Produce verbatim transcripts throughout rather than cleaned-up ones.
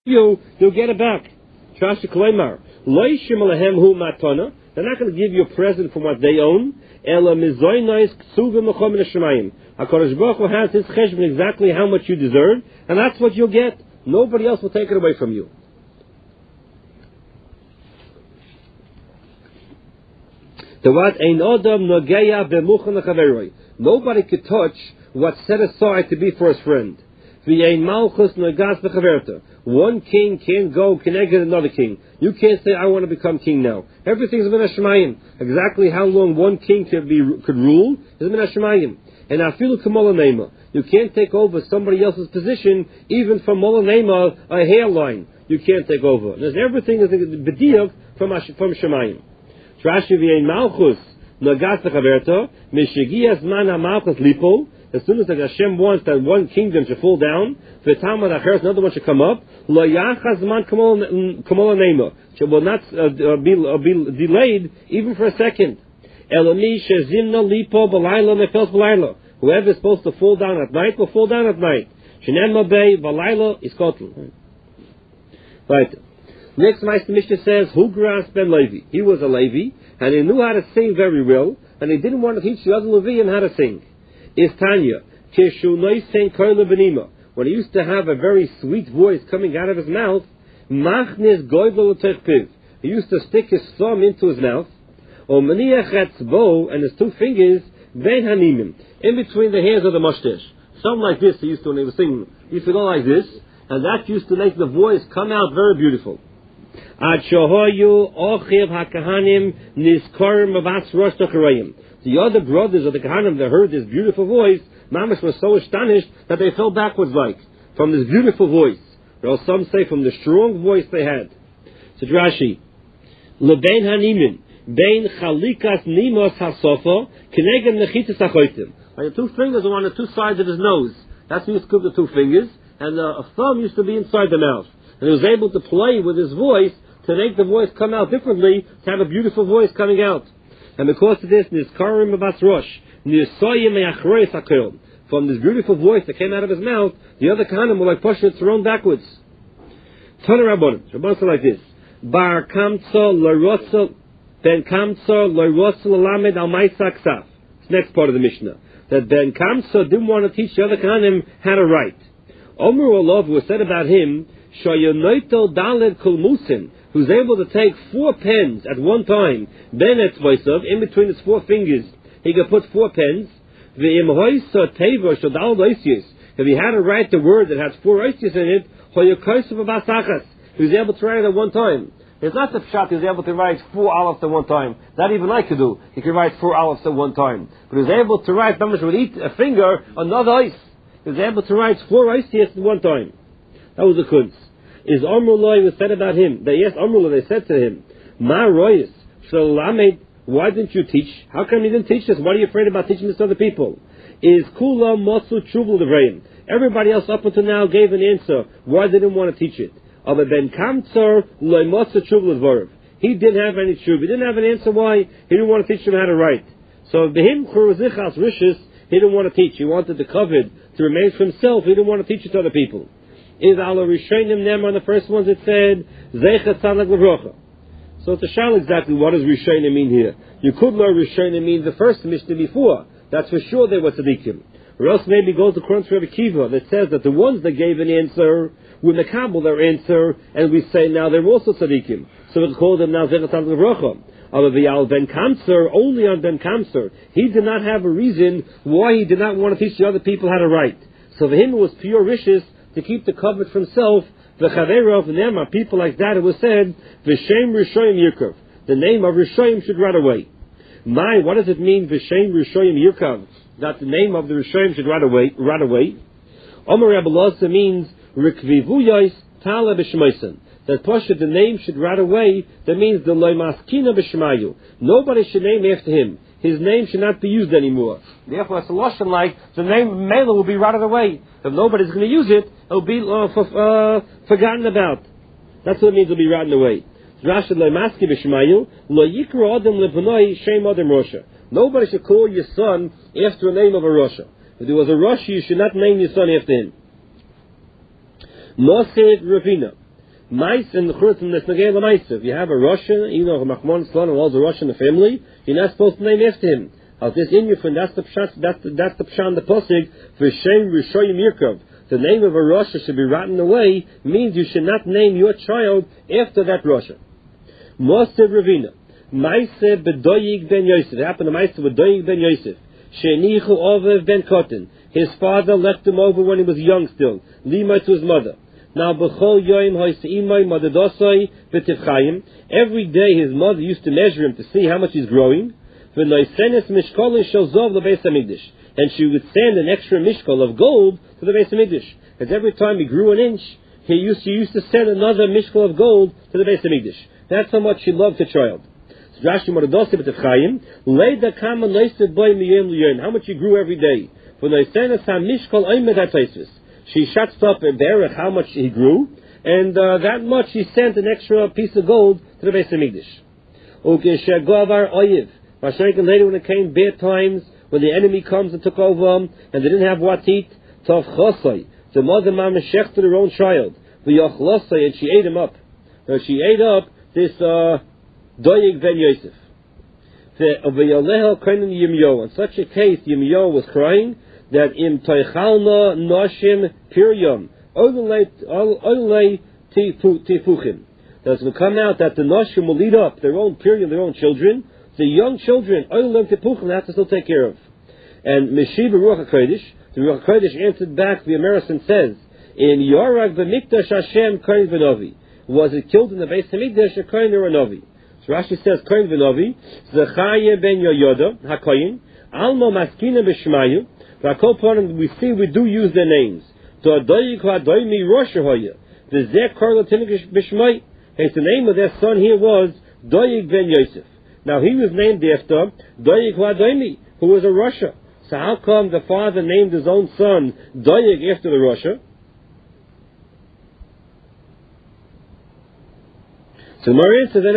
you, you'll get it back. Trasha Kalemar. Loi Shimalahem Hu Matana. They're not going to give you a present from what they own. Ela Mizoinais Ksuvim Mechom Neshemayim. HaKadosh Baruch Hu has his cheshbon exactly how much you deserve, and that's what you'll get. Nobody else will take it away from you. The what ein Adam Nogeya Bemuchan Chaveroi. Nobody could touch what's set aside to be for his friend. V'yein Malchus Nogas Bechaverta. One king can't go connect with another king. You can't say, I want to become king now. Everything's min hashemayim. Exactly how long one king could be could rule is min hashemayim. And afilu k'mola neima. You can't take over somebody else's position, even from mola neima, a hairline. You can't take over. There's everything is b'diuk from from shemayim. Rashi v'yein malchus nagas techaverta mishigias man ha-malchus lipo. As soon as Hashem wants that one kingdom should fall down, the Talmud Acheres, another one should come up. Lo yachaz man kamola neima. It will not uh, be, uh, be delayed even for a second. Elami shezimna lipo balayla nefels balayla. Whoever is supposed to fall down at night will fall down at night. Shenem mabei balayla is kotl. Right. Next, Meister Mishnah says, Hugras ben Levi. He was a Levi, and he knew how to sing very well, and he didn't want to teach the other Leviim how to sing. Is Tanya, when he used to have a very sweet voice coming out of his mouth, he used to stick his thumb into his mouth, and his two fingers in between the hairs of the mustache. Something like this he used to when he was singing. He used to go like this, and that used to make the voice come out very beautiful. The other brothers of the Kahanim that heard this beautiful voice, Mamash was so astonished that they fell backwards like, from this beautiful voice. Or some say from the strong voice they had. So Rashi, Lebein hanimin, bein chalikas nimos hasofa, kenegem nechitas hachoitim. The two fingers are on the two sides of his nose. That's when he used to the two fingers, and uh, a thumb used to be inside the mouth. And he was able to play with his voice to make the voice come out differently, to have a beautiful voice coming out. And because of this, Nizkarim Abbas Rosh, from this beautiful voice that came out of his mouth, the other Kahanim were like pushing it thrown backwards. Tana Rabbanim, Rabbanim like this: Bar Kamtza L'Rotza Ben Kamtza L'Rotza L'Lamed Al Ma'isa Ksaf. Next part of the Mishnah, that Ben Kamtza didn't want to teach the other Kahanim how to write. Omer Olav was said about him, Shayonoito Daled Kol Musin, who's able to take four pens at one time, ben etzvaisav, in between his four fingers, he could put four pens. If he had to write the word that has four oisius in it, he was able to write it at one time. It's not the pshat he was able to write four olives at one time. That even I could do. He could write four olives at one time. But he was able to write, Bamash would eat a finger, another ice. He was able to write four oisius at one time. That was the kunz. Is Amrullah was said about him. They asked Amrullah, they said to him, Ma royis, Shalamed, why didn't you teach? How come you didn't teach this? Why are you afraid about teaching this to other people? Is Kula Matsu Chubul Devrayim. Everybody else up until now gave an answer why they didn't want to teach it. Other than Kamtsar Loy Matsu Chubul Dvarav. He didn't have any chub. He didn't have an answer why he didn't want to teach them how to write. So Behim Churuzichas Rishis, he didn't want to teach. He wanted the covet to remain for himself. He didn't want to teach it to other people. Is Allah Rishonim Nemar, the first ones it said, Zeichat Tzaddik L'Vrocha. So it's a shal exactly what does Rishonim mean here. You could learn Rishonim mean the first Mishnah before. That's for sure they were tzaddikim. Or else maybe go to Quran Rebbe Kiva that says that the ones that gave an answer were mekabel their answer, and we say now they're also tzaddikim. So we call them now Zeichat Tzaddik L'Vrocha. Al Ben Kamser, only on Ben Kamser, he did not have a reason why he did not want to teach the other people how to write. So for him it was pure rishis to keep the covet for himself. The Chaverov Nema, people like that, it was said, V'shem Rishoyim Yirkav. The name of Rishoyim should run away. My, what does it mean, V'shem Rishoyim Yirkav? That the name of the Rishoyim should run away. Run away. Omer Rebbe Loza means Rikvivuyos Tala B'Shmoisen. That Pasha, the name should run away. That means the Loimaskina B'Shmayu. Nobody should name after him. His name should not be used anymore. Therefore, it's a lashon like the name Mela will be rotted away. If nobody's going to use it, it'll be uh, for, uh, forgotten about. That's what it means. It'll be rotten away. Nobody should call your son after a name of a Rasha. If there was a Rasha, you should not name your son after him. Nosed Ravina. Mice and the church from the Snagay Mice. If you have a Russian, you know, a Machmon Slon and all the Russian in the family, you're not supposed to name after him. Al this in your friend, that's the pshat, that's the, that's the pshan, the posig, for Shem Rishoyim Yirkov. The name of a Russia should be rotten away, means you should not name your child after that Russia. Mosev Ravina. Maise Bedoyig ben Yosef. It happened to Maise Bedoyig ben Yosef. Shenichu Ovev ben Kotin. His father left him over when he was young still. Lima to his mother. Now Bechol Yoim Hoiseimai Madadosai B'Tivchayim. Every day his mother used to measure him to see how much he's growing. V'Noisenes Mishkolin Shozov LeBeis HaMikdash. And she would send an extra mishkol of gold to the Beis HaMikdash. Because every time he grew an inch, he used, she used to send another mishkol of gold to the Beis HaMikdash. That's how much she loved the child. Rashi Mordosei B'Tivchayim, Leida Kama Noised Boy Miyem Liyon. How much he grew every day. For Noisenes HaMishkol Oimed HaToisvis. She shuts up a berach how much he grew, and uh, that much she sent an extra piece of gold to the Beis HaMikdash. Okay, Shegovar Oyev. Mashiach later when it came bad times, when the enemy comes and took over them, and they didn't have what to eat, Tov Chosai, the mother mama shechted her own child, V'Yochlosai, and she ate him up. Now she ate up this uh, Doyeg ben Yosef. V'Yoleho Koinen Yimyo. In such a case, Yimyo was crying that im Toichalna Noshim Piryum Olei Tifuchim. That will come out that the Noshim will lead up their own Piryum, their own children. The young children, Olei Tifuchim, they have to still take care of. And Meshiva Ruach HaKodesh, the Ruach HaKodesh answered back, the Emerson says, in Yorag V'Mikdash Hashem Kohen V'Novi. Was it killed in the Beis HaMikdash, a Kohen or a Novi? So Rashi says, Kohen V'Novi, Zechariah ben Yoyoda, HaKohen, Alma Maskina B'Shmayu. We see we do use their names. It's the name of their son here was Doyeg ben Yosef. Now he was named after Doyeg Hadoimi, who was a Russia. So how come the father named his own son Doyeg after the Russia? So Maria says,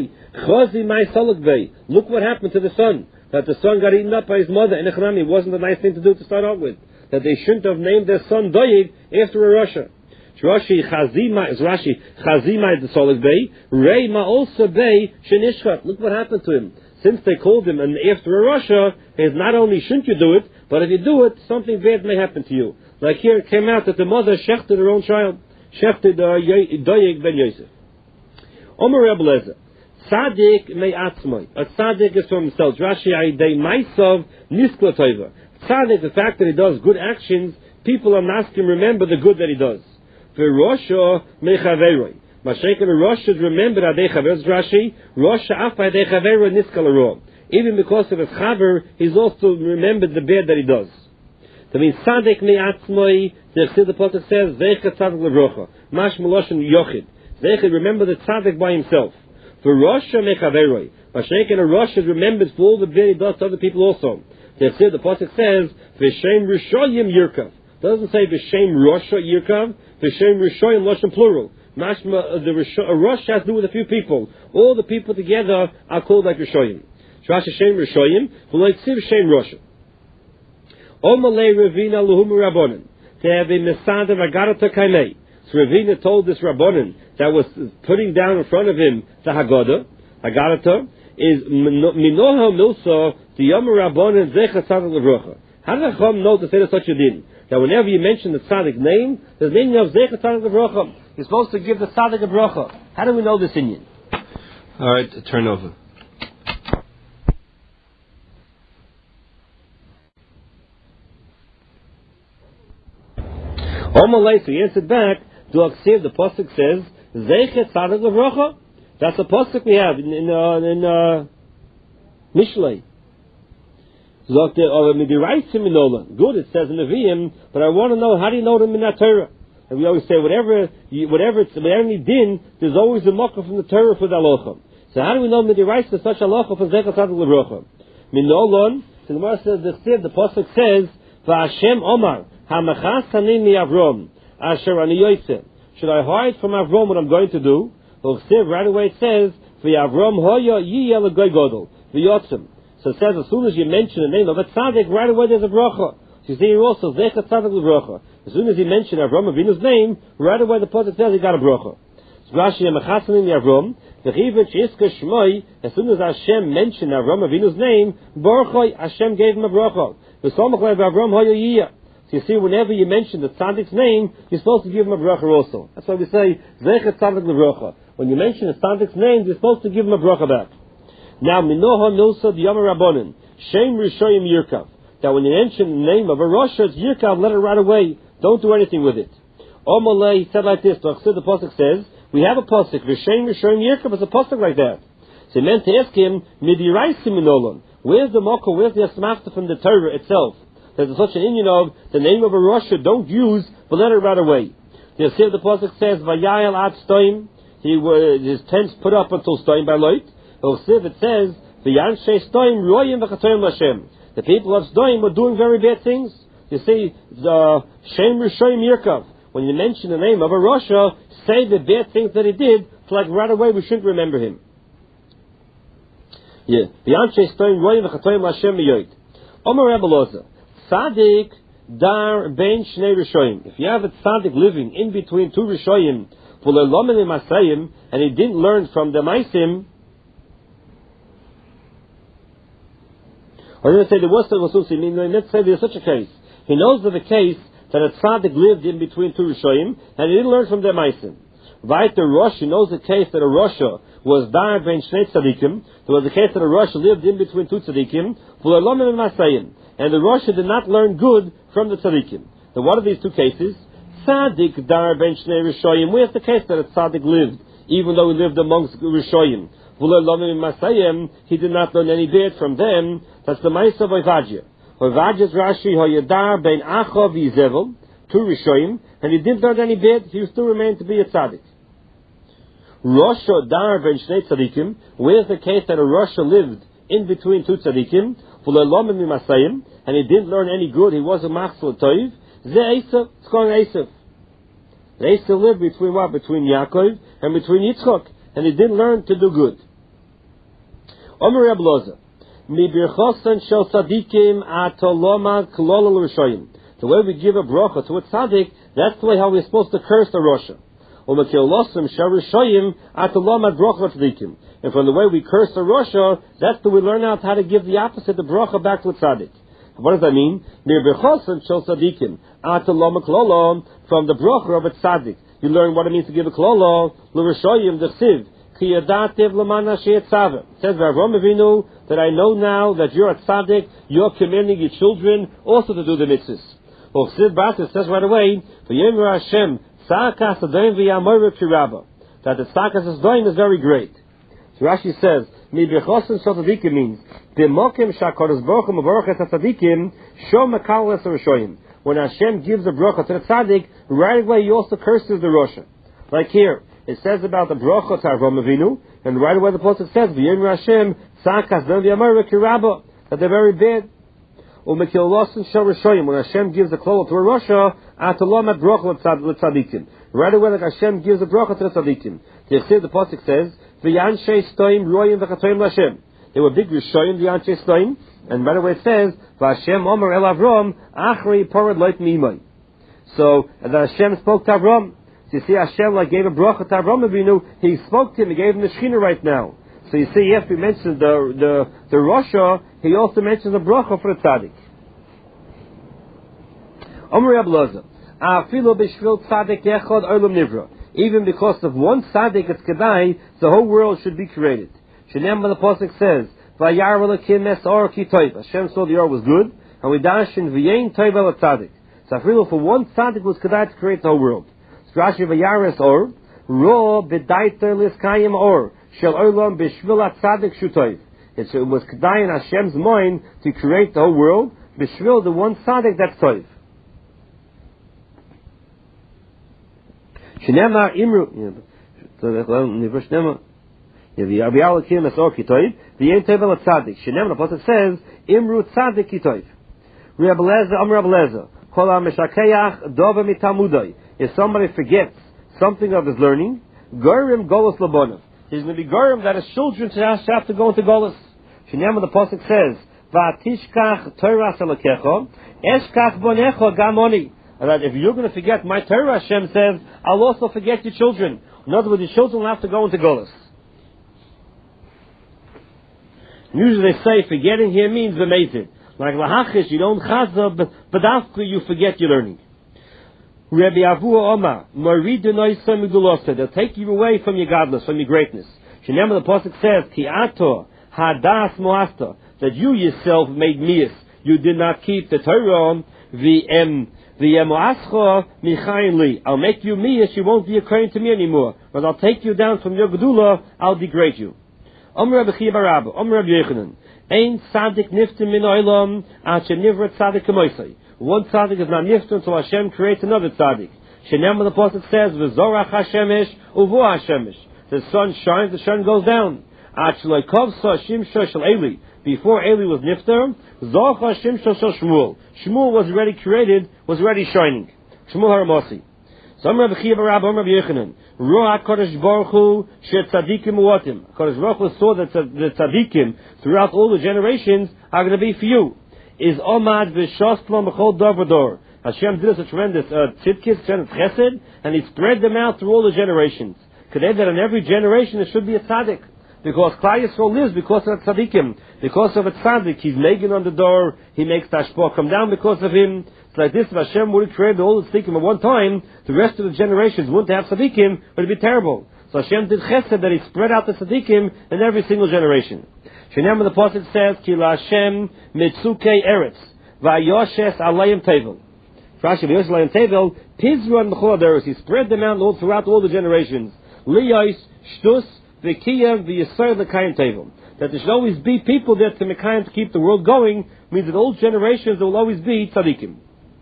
look what happened to the son. That the son got eaten up by his mother, and it wasn't a nice thing to do to start out with. That they shouldn't have named their son Doyeg after a Russia. Rashi Chazima is Rashi Chazima is the Solik Bey. Rei Ma'olsa Bey Shenishchat. Look what happened to him. Since they called him and after a Russia, is not only shouldn't you do it, but if you do it, something bad may happen to you. Like here it came out that the mother shechted her own child, shechted uh, Doyeg ben Yosef. Omer Rebbe Lezer. Tzaddik me'atzmai. A tzaddik is from himself. Rashi Aidei Maisav Niskla Toiva. Tzaddik, the fact that he does good actions, people are asking remember the good that he does. V'rosha mechaveroi. Mashiach and Rosh should remember Adei Chaver. Rashi Rosh Afa Adei Chaver Niskal Aro. Even because of his Chaver, he's also remembered the bad that he does. That means tzaddik me'atzmai. The Chassidus Pasuk says Zeicha tzaddik levrocha. Mash Meloshin Yochid. Zeicha remember the tzaddik by himself. For Rosh mechaveroi, Mashiach and a Rosh is remembered for all the bad he does to other people also. The Pasuk says, V'shem Rishoyim Yirkav. Doesn't say V'shem Rosh Yirkav, V'shem Rishoyim Loshem plural. Mashma, the a Rosh has to do with a few people. All the people together are called like Rishoyim. Shrash Hashem Rishoyim, V'loitziv Shem Rosh. Omalei Ravina Luhumu Rabbonin. To have a Mesada Vagarata Kaimei. So Ravina told this Rabbonin that was putting down in front of him the Haggadah, Haggadah, is Minoha Milsa, the Yom Rabbonin Zecha Tzaddik Levrocha. How does Chacham know to say such a din? That whenever you mention the Tzaddik name, the name of Zecha Tzaddik Levrocha, you're supposed to give the Tzaddik a bracha. How do we know this Indian? Alright, turn over. Omalei, so he answered back, the pasuk says, Zeichet Tzaddik Levrocha. That's the pasuk we have in in, uh, in uh, Mishlei. Good, it says in Nevi'im, but I want to know, how do you know them in that Torah? And we always say, whatever, you, whatever, it's, whatever you din, there's always a makkah from the Torah for the halacha. So how do we know Midiraisa is such a halacha for Zeichet Tzaddik Levrocha? Minolon, so the Gemara says, the, the pasuk says, V'Hashem Omar, Hamachas Hanim Mi Avrom. Asher ani Yosef. Should I hide from Avram what I'm going to do? Right away it says, V'Avram hoya yiyel goy godol v'yotzim. So it says as soon as you mention the name of a tzaddik, right away there's a bracha. So you see here also Zeichet Tzaddik Levrocha. As soon as he mentioned Avram Avinu's name, right away the pasuk says he got a bracha. Rashi Mechasanim Yavrom, the Chivin Shiska Shmoi, as soon as Hashem mentioned Avram Avinu's name, Baruch Hashem gave him a bracha. V'samach Avram Hoyayiyah. So you see, whenever you mention the Tzaddik's name, you're supposed to give him a bracha also. That's why we say, Zechet Tzaddik L'bracha. When you mention the Tzaddik's name, you're supposed to give him a bracha back. Now, Minoha Milsa D'Yamar Rabbanan, Shem Rishoyim Yirkav. That when you mention the name of a Rasha, it's Yirkav, let it right away. Don't do anything with it. Omalei said like this, the Pasuk says, we have a Pasuk, V'Shem Rishoyim Yirkav, it's a Pasuk like that. So he meant to ask him, Midiraisim Minolam. Where's the Mocha, where's the Asmachta from the Torah itself? There's such an Indian of the name of a Rasha, don't use, but let it right away. The Yosef the Pasuk says, Vayayel Ad Stoim, he was, his tents put up until Stoim by light. The Yosef it says, V'Yanshe Stoim Royim V'Chatoim Lashem. The people of Stoim were doing very bad things. You see, the Shem Rishoyim Yirkav. When you mention the name of a Rasha, say the bad things that he did, so like right away we shouldn't remember him. Yeah. V'Yanshe Stoim Royim V'Chatoim Lashem Miyoid. Omer Rebbe Loza. Tzaddik dar ben shnei rishoyim. If you have a tzaddik living in between two rishoyim, and he didn't learn from the maisim, or let's say there was let's say there's such a case. He knows of a case that a tzaddik lived in between two rishoyim, and he didn't learn from the maisim. Right, the Rosh, he knows the case that a Rasha was dar ben shnei tzaddikim. There was a case that a Rasha lived in between two tzaddikim, and the Rasha did not learn good from the tzaddikim. Now, what are these two cases? Tzaddik dar ben shnei rishoyim. Where's the case that a tzaddik lived, even though he lived amongst rishoyim? He did not learn any bad from them. That's the Ma'aseh of Oivadya. Oivadya's Rashi hoyadar ben achav yizevel, two rishoyim, and he didn't learn any bad. He still remained to be a tzaddik. Rasha dar ben shnei tzaddikim. Where's the case that a Rasha lived in between two tzaddikim? And he didn't learn any good, he was a machzor toiv. Ze Esav, it's called Esav. Esav lived between what? Between Yaakov and between Yitzchak, and he didn't learn to do good. Omer Reb Loza, Mi birchosan shel tzadikim atoloma klol l'rishoyim. The way we give a bracha to a tzaddik, that's the way how we're supposed to curse the Rasha. Umekilosam shel rishoyim atoloma bracha tzadikim. And from the way we curse the Rasha, that's the way we learn out how to give the opposite, the bracha, back to a tzaddik. What does that mean? From the bracha of a tzaddik, you learn what it means to give a klolo. L'rishoyim d'chsiv kiyadativ l'mana she'etzav. Says Avram Avinu that I know now that you're a tzaddik, you're commanding your children also to do the mitzvahs. Uchsiv Bata says right away, v'yemer Hashem tzaakas adoim v'yamoyre kirabah, that the tzaakas adoim is very great. So Rashi says, Mi b'chosan shel tzadikim means b'mokim shakadosh baruch hu mevorach et tzadikim shom makal es rishoyim. When Hashem gives a bracha to the tzaddik, right away he also curses the Rasha. Like here, it says about the bracha to Avram Avinu, and right away the pasuk says, V'yemar Hashem tzaakas adoim v'yamoyre kirabah, that they're very bad. U'mekilolosan shel rishoyim. When Hashem gives a klol to a Rasha, atolom et bracha l'tzadikim. Right away, like Hashem gives a bracha to the tzadikim. The the pasuk says, V'yanshe stoim royim v'chatoim l'Hashem. They were big rishoyim, v'yanshe stoim, and right away it says, V'Hashem omer el Avram, achrei porad loit mimai. So, and that Hashem spoke to Avram. So you see, Hashem like gave a bracha to Avram Avinu, he spoke to him, he gave him the Shechina right now. So you see, after he mentioned the, the, the Rasha, he also mentions the bracha for the tzaddik. Omer Reb Loza, Afilu b'shvil tzaddik echad olam nivra. Even because of one tzaddik, it's kedai, the whole world should be created. Shenem, the pasuk says, "Vayar v'lakim es or ki toiv." Hashem saw the or was good, and we dash in v'yein toiv el tzaddik. So really, for one tzaddik was kedai to create the whole world. Rashi v'yar es or ro b'daiter liskayim or shel olam b'shvil tzaddik shutoiv. It was kedai in Hashem's mind to create the whole world b'shvil the one tzaddik that's toiv. Shenema imru. Shenema. The Yaviyalakim es or kitoiv. The Yen Tevel Tzadik. Shenema. The pasuk says imru tzadik kitoiv. Rabbi Lezer, Am Rabbi Lezer. Kol ha'meshakeach dova mitamudai. If somebody forgets something of his learning, gorim golos labonav. He's going to be gorim that his children have to go into golos. Shenema. The pasuk says va'tishkach Torah selakecha eshkach bonecha gamoni. That if you're going to forget my Torah, Hashem says, I'll also forget your children. In other words, your children will have to go into Golus. Usually they say forgetting here means b'meited. Like lahachish, you don't chazah, but but after you forget your learning. Rabbi Avua Omar, Maridu Noisa Migulosa, they'll take you away from your godless, from your greatness. Shenema, the Pasuk says, Ki ato hadas moasta, that you yourself made mias. You did not keep the Torah. V'em v'emoascha michayin li. I'll make you mias. You won't be a kohen to me anymore. But I'll take you down from your gedula. I'll degrade you. Omer Rabbi Chia bar Abba, Omer Rabbi Yochanan, Ein tzaddik niftim min olam ad shenivrat tzaddik kamoisai. One tzaddik is not niftim until Hashem creates another tzaddik. Shenema, the Pasuk says, V'zorach Hashemesh uvu Hashemesh. The sun shines, the sun goes down. Ad shloi kovsa shimsho shel Eli. Before Eli was nifter, Zocha shimsho shel Shmuel. Shmuel was already created, was already shining. Shmuel Haramosi. So Omer Rabbi Chia bar Abba, Omer Rabbi Yochanan, Ruach HaKadosh Baruch Hu Shet Tzadikim Uotim. HaKadosh Baruch Hu saw that the Tzadikim throughout all the generations are going to be for you. Is Omad V'Shoslam B'chol Dor V'Dor. Hashem did us a tremendous uh, tzidkis, tremendous chesed, and He spread them out through all the generations. Today that in every generation there should be a tzaddik. Because Klal Yisrael lives because of tzaddikim. Because of a tzaddik, he's making on the door, he makes tashpah come down because of him. It's like this, if Hashem would have created all the tzaddikim at one time, the rest of the generations wouldn't have tzaddikim, but it'd be terrible. So Hashem did chesed that He spread out the tzaddikim in every single generation. Shenem, the Pasuk says, Ki la Hashem mitzukei eretz, va'yoshes alayim tevel. Rashi, v'yoshes alayim tevel, pizron b'chol aderos. He spread them out all throughout all the generations. Liyos, shtus, v'kiyah, v'yisrael, l'kayim tevel. That there should always be people there to mekayim to keep the world going, means that all generations there will always be tzaddikim.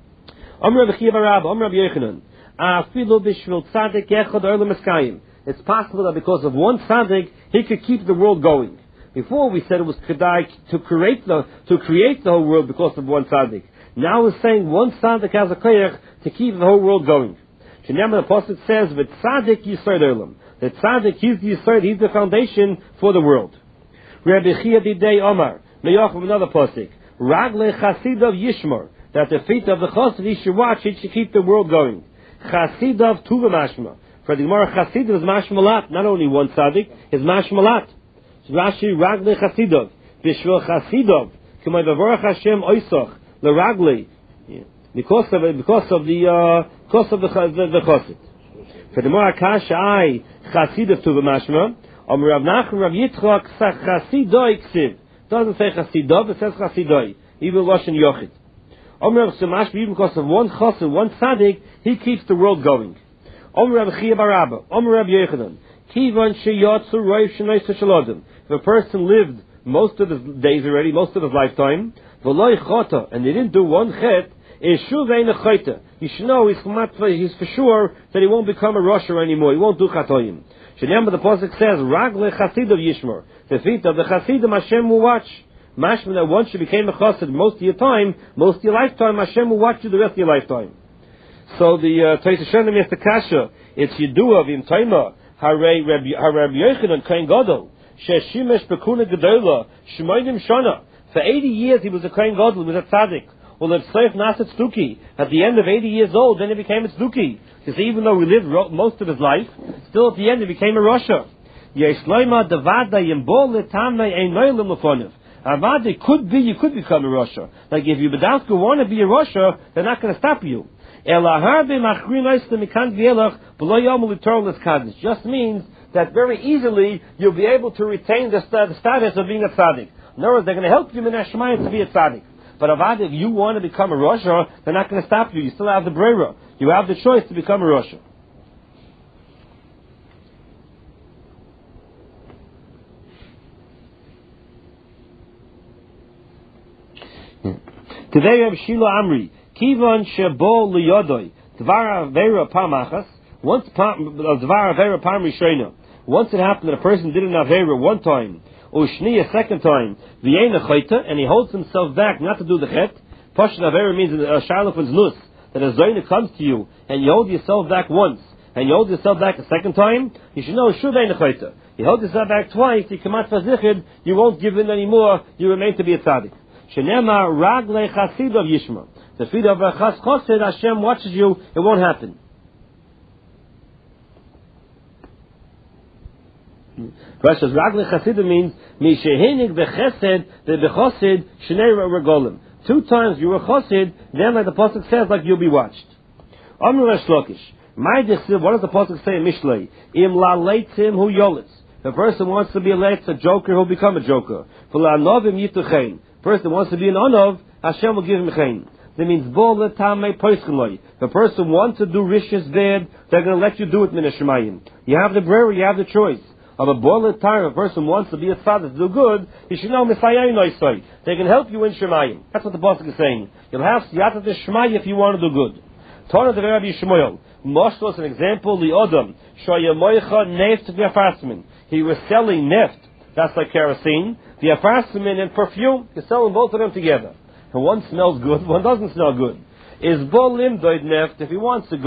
Omer Rabbi Chia bar Abba, Omer Rabbi Yochanan, afilu b'shvil tzaddik echad olam eskayim. It's possible that because of one tzaddik, he could keep the world going. Before we said it was kedai to create the to create the whole world because of one tzaddik. Now we're saying one tzaddik has a koyach to keep the whole world going. Shenema, the Pasuk says, "V'tzaddik yisod olam." The tzaddik, he's the yisod, he's the foundation for the world. Rabbi Chia didei Omar, Meyochim, another Pasuk, Ragle Chasidov Yishmor, that the feet of the Chassid he should watch, he should keep the world going. Chasidov Tuva Mashma. For the Gemara, Chasidov is Mashmalat, not only one tzaddik, is Mashmalat. Rashi, Ragle Chasidov, Bishvil Chasidov, K'may Bavorach Hashem Oisoch, Le Ragle, because of because of the uh, because of the the, the Chassid. For the Gemara, Kasha I Chasidov Tuva Mashma. Om Rav Nachman Rav Yitzchak Chasidoi Ksiv. Doesn't say Chasidov, it says Chasidoi. Even Lashon Yochid. Om Rav Samash, even because of one Chassid, one tzaddik, he keeps the world going. Om Rav Chia bar Abba, Om Rav Yochanan, Kivan Sheyotzu Roiv Shenoi Shalodim. If a person lived most of his days already, most of his lifetime, V'loi Chota, and he didn't do one Chet, Eshuv Ein Chayta. You should know he's, he's for sure that he won't become a Rosher anymore. He won't do Chatoyim. Shenema, the Pasuk says, Ragle Chasidov Yishmor. The feet of the Chasidim Hashem will watch. Mashma, that once you became a Chassid most of your time, most of your lifetime, Hashem will watch you the rest of your lifetime. So the uh, Toysa Shem is the Kasha. It's Yidua V'im Taima Harei Rabbi Yochanan Kohen Gadol Sheshimesh Bekuna Gedola Shmoidim Shana. For eighty years he was a Kohen Gadol, he was a tzaddik. Well, if Seif Nasat Tzduki, at the end of eighty years old, then he became a Tzduki. Because even though he lived ro- most of his life, still at the end he became a Rosha. Yeshloima Devada Yembol Letamnei Ein Noilim Lefonev. Avadi could be, you could become a Rosha. Like if you B'davka want to be a Rosha, they're not going to stop you. Just means that very easily you'll be able to retain the, st- the status of being a tzaddik. In other words, they're going to help you in Hashmayim to be a tzaddik. But Avad, if you want to become a Rosha, they're not going to stop you. You still have the Breira. You have the choice to become a Rosha. Today we have Shila Amri. Kivan Shebo Liyodoi. Dvar Avera Pamachas. Once Dvar Avera Pam Rishona. Once it happened that a person did an Avera one time, Ushni a second time, V'yena Chayta, and he holds himself back not to do the Chet. Pashat Avera means a Shiloh was Nus, that a Zoyna comes to you, and you hold yourself back once, and you hold yourself back a second time, you should know Shuv V'yena Chayta. You hold yourself back twice, you come out Fazichid, you won't give in anymore, you remain to be a tzaddik. Shenema Ragle Chasidov Yishma. The feet of a Chas Chosid, Hashem watches you, it won't happen. Rashas Ragli Chasidim means Mishehinig bechesed bechosid shnei regolim. Two times you were chosid, then like the pasuk says, like you'll be watched. Amru Resh Lakish. My dichsiv, what does the pasuk say in Mishlei? Im la leitzim hu yolitz. The person wants to be a leitz, a joker, he'll become a joker. For la novim yituchein. Person wants to be an anov, Hashem will give him chein. That means bol letame poiskenloi. The person wants to do rishis bad, they're going to let you do it min hashemayim. You have the brewer, you have the choice. Of a bol letame, a person wants to be a tzaddik, to do good, you should know misayai noisoi. They can help you in shemayim. That's what the pasuk is saying. You'll have siyata de shmai if you want to do good. Tana de Rabbi Shmuel. Moshel is an example. The Odom shoyamoicha neft v'afarsmin. He was selling neft. That's like kerosene. V'afarsmin and perfume. He's selling both of them together. And one smells good, one doesn't smell good. Is bolim doid neft if he wants to go.